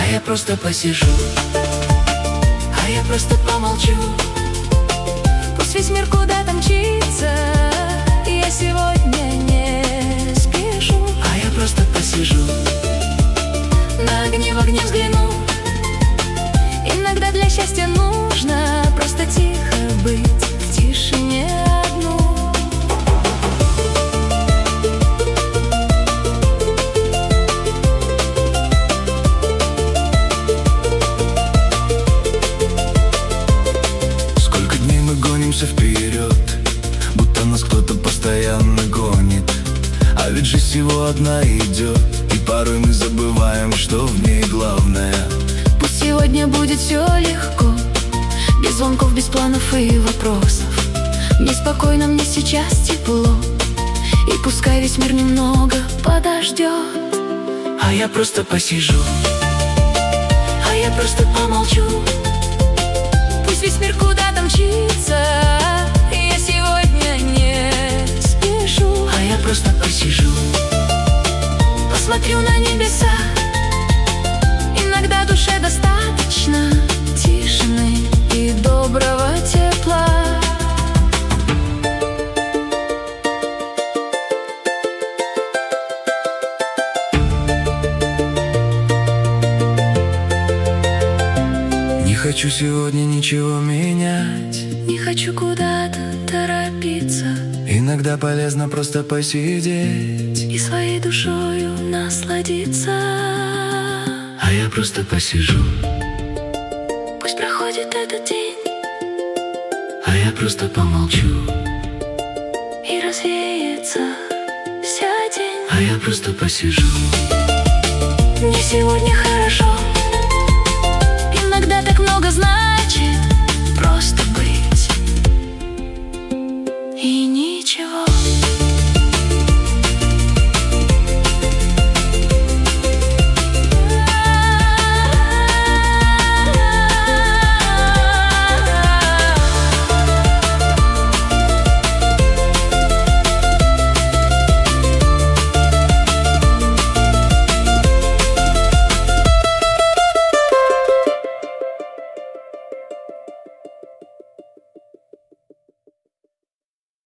я просто посижу, а я просто помолчу. Пусть весь мир куда-то мчится, я сегодня не спешу. А я просто посижу, на огни в огне взгляну. Иногда для счастья нужно просто тихо быть в тишине одну. Сколько дней мы гонимся вперед, будто нас кто-то постоянно гонит. А ведь жизнь всего одна идет, и порой мы забываем, что в ней главное. Пусть сегодня будет все легко, без звонков, без планов и вопросов. Мне спокойно, мне сейчас тепло, и пускай весь мир немного подождет. А я просто посижу, а я просто помолчу. Пусть весь мир куда-то мчится, я сегодня не спешу. А я просто посижу, посмотрю на небеса. Иногда душе достаточно тишины и доброго тепла. Не хочу сегодня ничего менять, Не хочу куда-то торопиться, иногда полезно просто посидеть и своей душою насладиться. А я просто посижу, Пусть проходит этот день, а я просто помолчу. и развеется вся тень. А я просто посижу. Мне сегодня